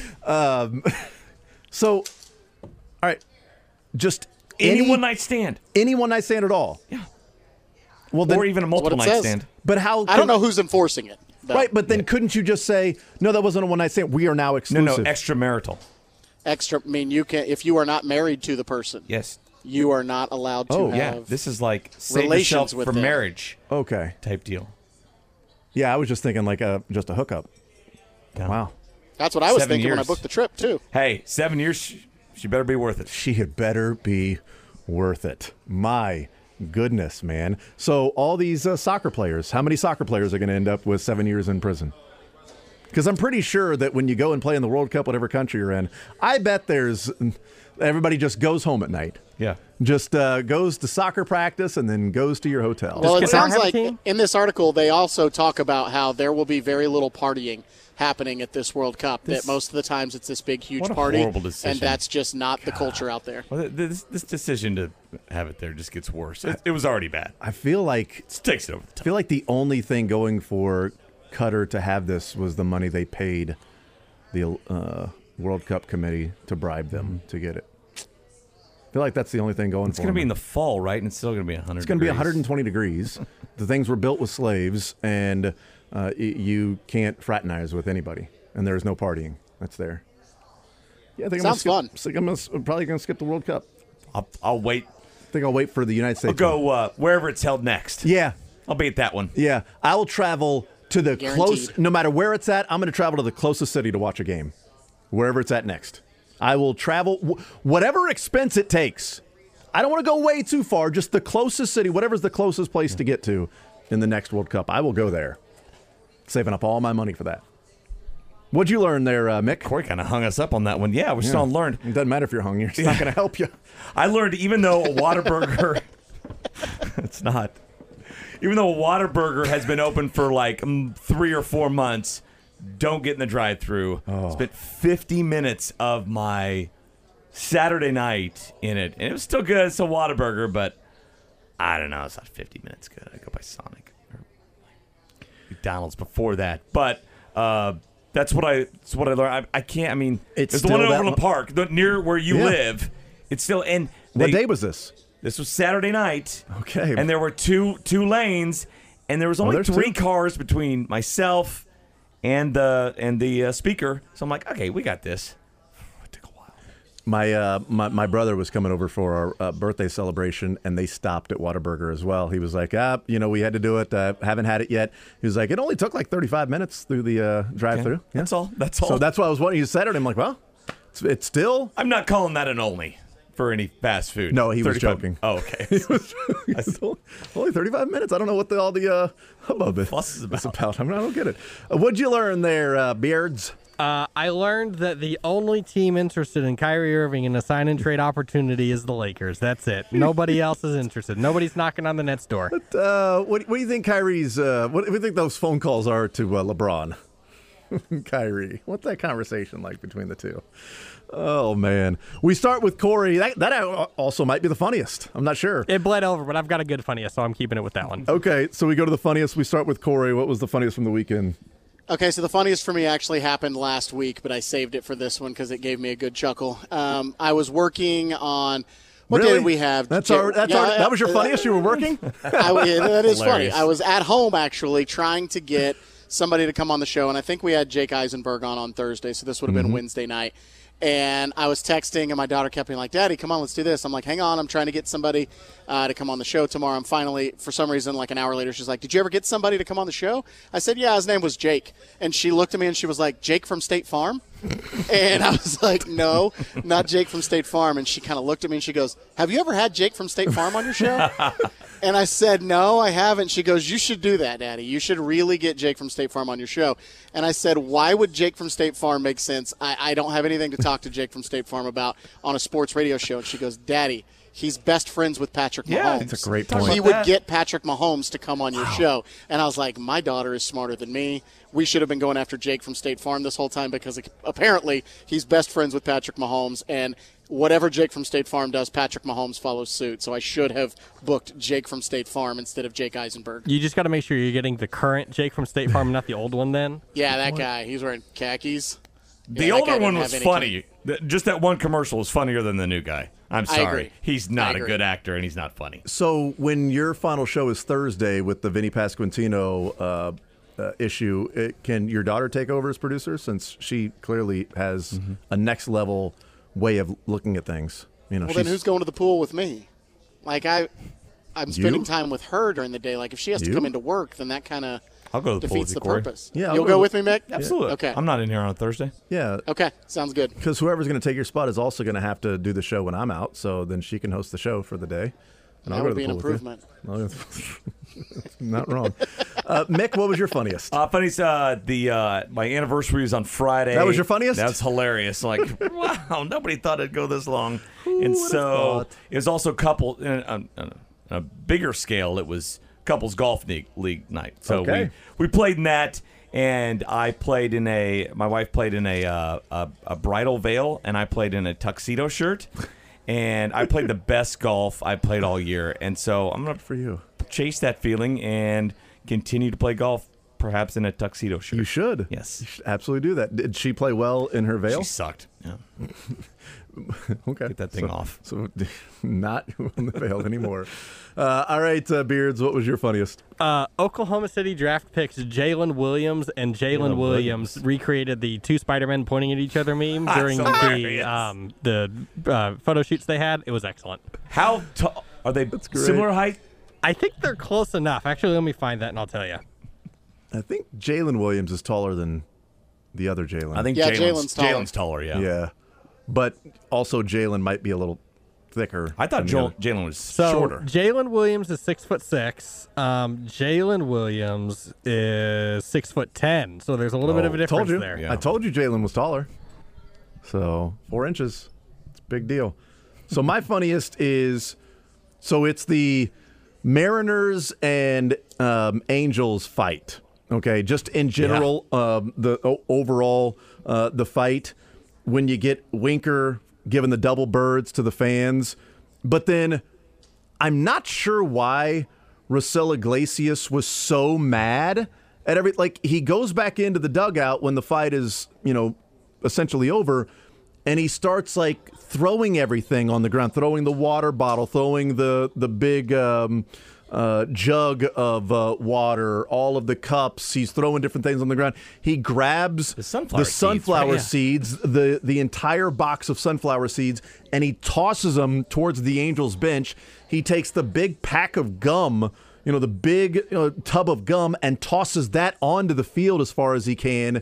Um, so, all right, just Any, any one night stand. any one night stand at all. Yeah. Well, then, Or even a multiple what night it says. stand. but how? I don't know who's enforcing it. though. Right, but then couldn't you just say no? That wasn't a one night stand. We are now No, exclusive. no, extramarital. Extra. I mean, you can if you are not married to the person. Yes. You are not allowed to Oh, have. Yeah, this is like save relations yourself with for them. marriage Okay. type deal. Yeah, I was just thinking like a just a hookup. Yeah. Wow. That's what I was Seven thinking when I years. booked the trip too. Hey, seven years, she, she better be worth it. She had better be worth it. My goodness, man. So all these uh, soccer players, how many soccer players are going to end up with seven years in prison? Because I'm pretty sure that when you go and play in the World Cup, whatever country you're in, I bet there's everybody just goes home at night. Yeah. Just uh, goes to soccer practice and then goes to your hotel. Well, it Qatar sounds have a like team? in this article they also talk about how there will be very little partying happening at this World Cup. This- that most of the times it's this big, huge What a party, horrible decision. and that's just not the culture out there. Well, th- this, this decision to have it there just gets worse. It, it was already bad. I feel like It takes it over the I top. feel like the only thing going for Qatar to have this was the money they paid the uh, World Cup committee to bribe them to get it. I feel like that's the only thing going It's for going to be them. in the fall, right? And it's still going to be one hundred It's going to be degrees. one hundred twenty degrees. The things were built with slaves, and uh, y- you can't fraternize with anybody, and there is no partying. That's there. Yeah, I think Sounds I'm fun. gonna skip, I'm, gonna, I'm probably going to skip the World Cup. I'll, I'll wait. I think I'll wait for the United States. I'll go uh, wherever it's held next. Yeah, I'll be at that one. yeah. I will travel to the Guaranteed. close. No matter where it's at, I'm going to travel to the closest city to watch a game, wherever it's at next. I will travel wh- whatever expense it takes. I don't want to go way too far. Just the closest city, whatever's the closest place to get to in the next World Cup. I will go there. Saving up all my money for that. What'd you learn there, uh, Mick? Corey kind of hung us up on that one. Yeah, we're still learned. It doesn't matter if you're hungry. It's not going to help you. I learned even though a Whataburger, it's not. Even though a Whataburger has been open for like mm, three or four months, don't get in the drive-thru. Oh. Spent fifty minutes of my Saturday night in it, and it was still good. It's a Whataburger, but I don't know. It's not fifty minutes good. I go by Sonic or McDonald's before that, but uh, that's what I. That's what I learned. I, I can't. I mean, It's there's the one in still that Overland lo- Park, the, near where you Yeah. live. It's still and What they- day was this? This was Saturday night. Okay. And there were two two lanes, and there was only there's three two. cars between myself and the and the uh, speaker. So I'm like, okay, we got this. It took a while. My, uh, my my brother was coming over for our uh, birthday celebration, and they stopped at Whataburger as well. He was like, ah, you know, we had to do it. Uh, haven't had it yet. He was like, it only took like thirty-five minutes through the uh, drive-through. Okay. That's all. That's all. So that's why I was wondering. You said it. I'm like, well, it's, it's still. I'm not calling that an only for any fast food. No, he was thirty-five joking. Oh, okay. It's only thirty-five minutes. I don't know what the, all the uh, hubbub is Fuss is about. about. I mean, I don't get it. Uh, what'd you learn there, uh, Beards? Uh, I learned that the only team interested in Kyrie Irving in a sign and trade opportunity is the Lakers. That's it. Nobody else is interested. Nobody's knocking on the Nets door. Uh, what, what do you think Kyrie's? Uh, what do you think those phone calls are to uh, LeBron? Kyrie, what's that conversation like between the two? Oh man, we start with Corey. That that also might be the funniest. I'm not sure. It bled over, but I've got a good funniest, so I'm keeping it with that one. Okay, so we go to the funniest. We start with Corey. What was the funniest from the weekend? Okay, so the funniest for me actually happened last week, but I saved it for this one because it gave me a good chuckle. Um, I was working on what really? day did we have? That's Ja- our. That's yeah, our. uh, That was your uh, funniest. You were working. I, yeah, that is funny. Hilarious. I was at home actually trying to get somebody to come on the show, and I think we had Jake Eisenberg on on Thursday, so this would have been Wednesday night. And I was texting, and my daughter kept being like, Daddy, come on, let's do this. I'm like, hang on, I'm trying to get somebody uh, to come on the show tomorrow. I'm finally, for some reason, like an hour later, she's like, did you ever get somebody to come on the show? I said, yeah, his name was Jake. And she looked at me, and she was like, Jake from State Farm? And I was like, no, not Jake from State Farm. And she kind of looked at me, and she goes, have you ever had Jake from State Farm on your show? And I said, no, I haven't. She goes, you should do that, Daddy. You should really get Jake from State Farm on your show. And I said, why would Jake from State Farm make sense? I, I don't have anything to talk to Jake from State Farm about on a sports radio show. And she goes, Daddy, he's best friends with Patrick Yeah, Mahomes. that's a great Talk point. He about would that. get Patrick Mahomes to come on your show. And I was like, my daughter is smarter than me. We should have been going after Jake from State Farm this whole time because apparently he's best friends with Patrick Mahomes. And whatever Jake from State Farm does, Patrick Mahomes follows suit. So I should have booked Jake from State Farm instead of Jake Eisenberg. You just got to make sure you're getting the current Jake from State Farm, not the old one then. Yeah, that guy. He's wearing khakis. The Yeah, that guy older one didn't was have any funny. Th- Just that one commercial was funnier than the new guy. I'm I sorry. agree. He's I not a agree. good actor, and he's not funny. So when your final show is Thursday with the Vinny Pasquantino uh, uh, issue, it, can your daughter take over as producer since she clearly has Mm-hmm. a next level way of looking at things? You know, Well, then she's- who's going to the pool with me? Like, I, I'm spending You? time with her during the day. Like, if she has to You? come into work, then that kind of I'll go to the pool defeats with the you, Corey. purpose. Yeah, I'll You'll go go with- with me, Mick? Absolutely. Okay. I'm not in here on a Thursday. yeah, Okay, sounds good. because whoever's going to take your spot is also going to have to do the show when I'm out. So then she can host the show for the day. And That I'll go would to be the an pool with you. improvement. Not wrong. Uh, Mick, what was your funniest? Uh, funny, uh, the uh, my anniversary was on Friday. That was your funniest? That was hilarious. Like, wow, nobody thought it'd go this long. and would've so thought? it was also couple uh, on, on a bigger scale. It was couples golf league, league night. So Okay. we we played in that, and I played in a. My wife played in a uh, a, a bridal veil, and I played in a tuxedo shirt. And I played the best golf I played all year, and so I'm gonna For you. chase that feeling and continue to play golf, perhaps in a tuxedo shirt. You should. Yes. You should absolutely do that. Did she play well in her veil? She sucked. Yeah. Okay. Get that thing so, off. So not on the field anymore. Uh, all right, uh, Beards, what was your funniest? Uh, Oklahoma City draft picks Jalen Williams and Jalen Williams, Williams. recreated the two Spider-Men pointing at each other meme That's during the hilarious. um, the uh, photo shoots they had. It was excellent. How tall are they? great. Similar height? I think they're close enough. Actually, let me find that and I'll tell you. I think Jalen Williams is taller than the other Jalen. I think Yeah, Jalen's Jalen's taller. Jalen's taller. Yeah. Yeah. But also Jalen might be a little thicker. I thought than the Joel, other. Jalen was So shorter. Jalen Williams is six foot six. Um, Jalen Williams is six foot ten. So there's a little bit of a Oh, difference Told you. there. Yeah. I told you Jalen was taller. So four inches. It's a big deal. So my funniest is, so it's the Mariners and um, Angels fight. Okay, just in general, um, the o- overall uh, the fight when you get Winker giving the double birds to the fans, but then I'm not sure why Raisel Iglesias was so mad at every, like, he goes back into the dugout when the fight is, you know, essentially over, and he starts like throwing everything on the ground, throwing the water bottle, throwing the the big um, uh, jug of uh, water, all of the cups. He's throwing different things on the ground. He grabs The sunflower seeds, sunflower right? Yeah. seeds, the the entire box of sunflower seeds, and he tosses them towards the Angels bench. He takes the big pack of gum, you know, the big you know, tub of gum, and tosses that onto the field as far as he can.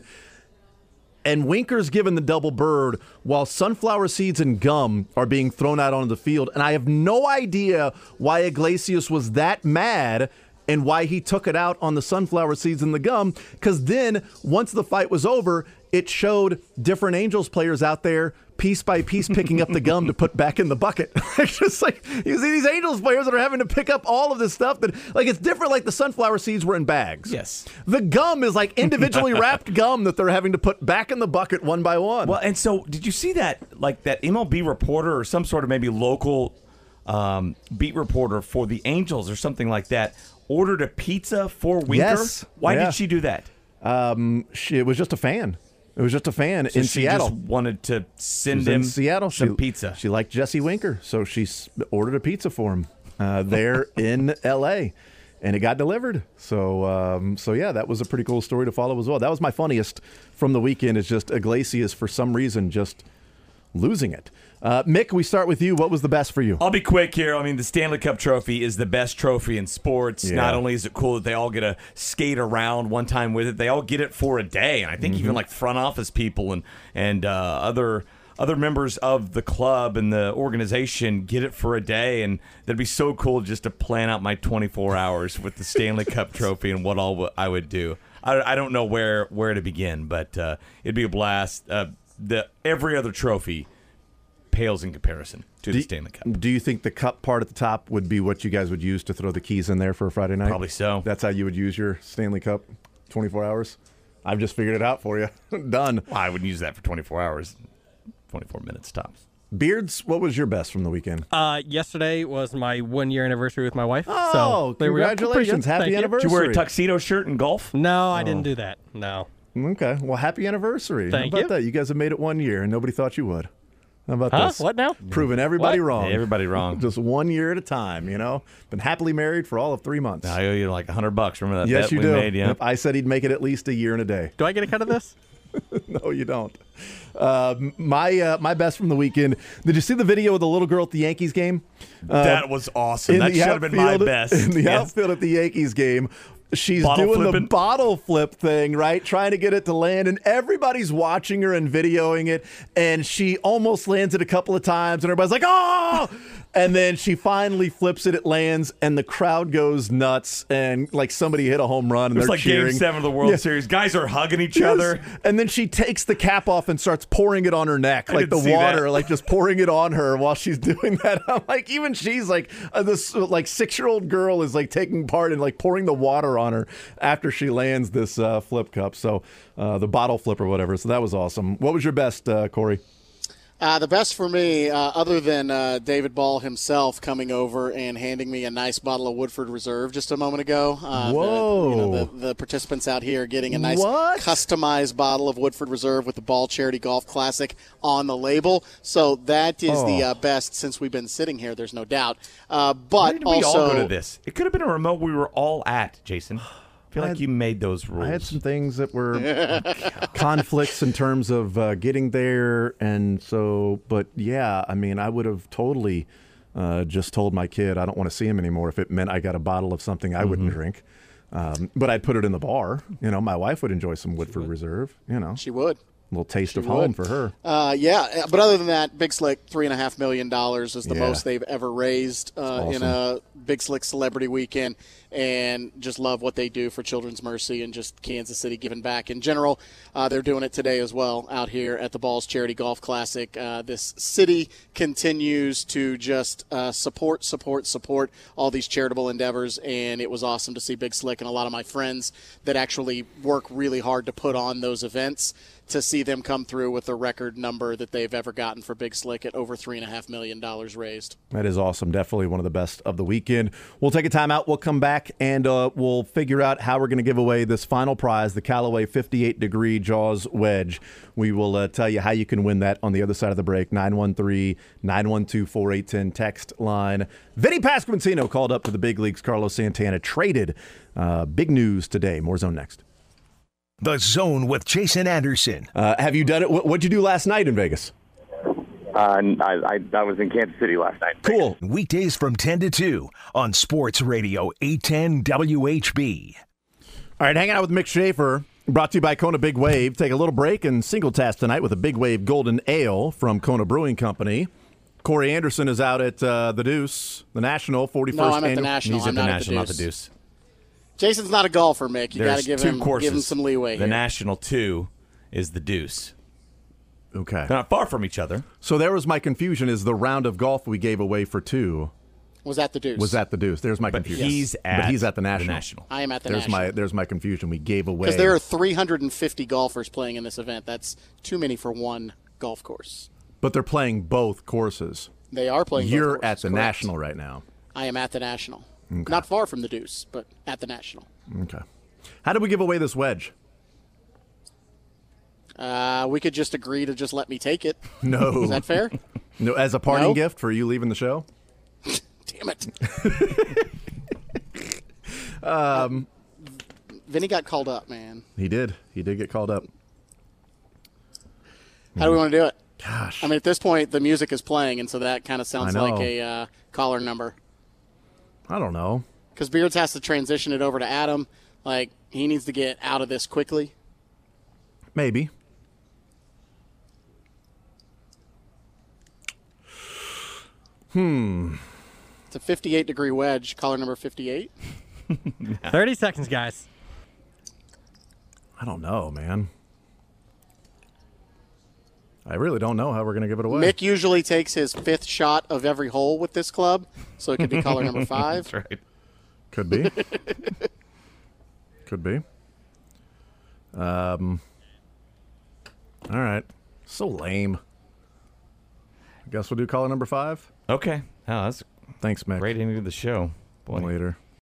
And Winker's given the double bird while sunflower seeds and gum are being thrown out onto the field. And I have no idea why Iglesias was that mad and why he took it out on the sunflower seeds and the gum. Because then, once the fight was over, it showed different Angels players out there piece by piece picking up the gum to put back in the bucket. It's just like, you see these Angels players that are having to pick up all of this stuff that, like, it's different. Like the sunflower seeds were in bags. Yes. The gum is like individually wrapped gum that they're having to put back in the bucket one by one. Well, and so did you see that, like that M L B reporter or some sort of maybe local um, beat reporter for the Angels or something like that ordered a pizza for Winker? Yes. Why Yeah. did she do that? Um, she, it was just a fan. It was just a fan So in she Seattle. just wanted to send She was him in Seattle. some she, pizza. She liked Jesse Winker, so she s- ordered a pizza for him uh, there in L A, and it got delivered. So, um, so yeah, that was a pretty cool story to follow as well. That was my funniest from the weekend. Is just Iglesias for some reason just losing it. Uh, Mick, we start with you. What was the best for you? I'll be quick here. I mean, the Stanley Cup trophy is the best trophy in sports. Yeah. Not only is it cool that they all get to skate around one time with it, they all get it for a day. And I think Mm-hmm. even like front office people and and uh, other other members of the club and the organization get it for a day. And that'd be so cool just to plan out my twenty-four hours with the Stanley Cup trophy and what all I would do. I, I don't know where where to begin, but uh, it'd be a blast. Uh, the every other trophy pales in comparison to the Do- Stanley Cup. Do you think the cup part at the top would be what you guys would use to throw the keys in there for a Friday night? Probably so. That's how you would use your Stanley Cup, twenty-four hours? I've just figured it out for you. Done. Well, I wouldn't use that for twenty-four hours, twenty-four minutes tops. Beards, what was your best from the weekend? Uh, yesterday was my one year anniversary with my wife. Oh, so there we go. Pretty congratulations. good. Happy Thank you. anniversary. Did you wear a tuxedo shirt in golf? No, I didn't do that. No. Okay. Well, happy anniversary. Thank How about you. that? You guys have made it one year, and nobody thought you would. How about Huh? this? What now? Proving everybody What? wrong. Yeah, everybody wrong. Just one year at a time, you know? Been happily married for all of three months. I owe you like a hundred bucks. Remember that yes, bet you we do. made? Yeah. Yep, I said he'd make it at least a year and a day. Do I get a cut of this? No, you don't. Uh, my uh, my best from the weekend. Did you see the video of the little girl at the Yankees game? Uh, that was awesome. in That the should have been my outfield- best. In the Yes. outfield at the Yankees game, she's Bottle doing the flipping. bottle flip thing, right? Trying to get it to land, and everybody's watching her and videoing it, and she almost lands it a couple of times, and everybody's like, oh! And then she finally flips it, it lands, and the crowd goes nuts, and like somebody hit a home run, and It was they're like cheering. Game Seven of the World Yeah. Series. Guys are hugging each Yes. other. And then she takes the cap off and starts pouring it on her neck, I like the didn't see water, that. like just pouring it on her while she's doing that. I'm like, even she's like, uh, this uh, like six year old girl is like taking part in like pouring the water on her after she lands this uh, flip cup. So uh, the bottle flip or whatever. So that was awesome. What was your best, uh, Corey? Uh, the best for me, uh, other than uh, David Ball himself coming over and handing me a nice bottle of Woodford Reserve just a moment ago. Uh, Whoa. The, you know, the, the participants out here getting a nice What? customized bottle of Woodford Reserve with the Ball Charity Golf Classic on the label. So that is Oh. the uh, best since we've been sitting here, there's no doubt. Uh, but Why did we also, all go to this? It could have been a remote we were all at, Jason. I feel I like had- you made those rules. I had some things that were conflicts in terms of uh, getting there, and so, but yeah, I mean, I would have totally uh, just told my kid I don't want to see him anymore if it meant I got a bottle of something I wouldn't drink. Um, but I'd put it in the bar. You know, my wife would enjoy some Woodford Reserve. You know, she would. a little taste of would. home for her. Uh, yeah, but other than that, Big Slick, three and a half million dollars is the Yeah. most they've ever raised uh, in a Big Slick Celebrity Weekend, and just love what they do for Children's Mercy and just Kansas City giving back in general. Uh, they're doing it today as well out here at the Balls Charity Golf Classic. Uh, this city continues to just uh, support, support, support all these charitable endeavors, and it was awesome to see Big Slick and a lot of my friends that actually work really hard to put on those events, to see them come through with the record number that they've ever gotten for Big Slick at over three and a half million dollars raised. That is awesome. Definitely one of the best of the weekend. We'll take a time out. We'll come back and uh, we'll figure out how we're going to give away this final prize, the Callaway fifty-eight degree Jaws wedge. We will uh, tell you how you can win that on the other side of the break. nine one three, nine one two, four eight one zero text line. Vinny Pasquantino called up to the big leagues. Carlos Santana traded. Uh, big news today. More Zone next. The Zone with Jason Anderson. Uh, have you done it? What, what'd you do last night in Vegas? Uh, I, I, I was in Kansas City last night. Cool. Weekdays from ten to two on Sports Radio eight ten W H B. All right, hanging out with Mick Schaefer, brought to you by Kona Big Wave. Take a little break and single task tonight with a Big Wave Golden Ale from Kona Brewing Company. Corey Anderson is out at uh, the Deuce, the National, forty-first No, I'm at annual. the National. He's I'm at the not National, at not the the Deuce. Deuce. Jason's not a golfer, Mick. You got There's to give two him courses. give him some leeway The here. National two is the Deuce. Okay. They're not far from each other. So there was my confusion, is the round of golf we gave away for two Was at the Deuce. was at the Deuce. There's my But confusion. he's at but he's at the National. National. I am at the there's National. my there's my confusion. We gave away. Because there are three hundred fifty golfers playing in this event. That's too many for one golf course. But they're playing both courses. They are playing both You're courses, at the correct. National right now. I am at the National. Not far from the Deuce, but at the National. Okay. How did we give away this wedge? Uh, we could just agree to just let me take it. No. Is that fair? No, as a parting No? gift for you leaving the show? Damn it. um, Vinny got called up, man. He did. He did get called up. How do we want to do it? Gosh. I mean, at this point, the music is playing, and so that kind of sounds I know. like a uh, caller number. I don't know. Because Beards has to transition it over to Adam. Like, he needs to get out of this quickly. Maybe. Hmm. It's a fifty-eight degree wedge. Caller number fifty-eight. thirty seconds, guys. I don't know, man. I really don't know how we're going to give it away. Mick usually takes his fifth shot of every hole with this club, so it could be caller number five. That's right. Could be. Could be. Um. All right. So lame. I guess we'll do caller number five. Okay. Oh, that's Thanks, Mick. great ending to the show. Boy. Later.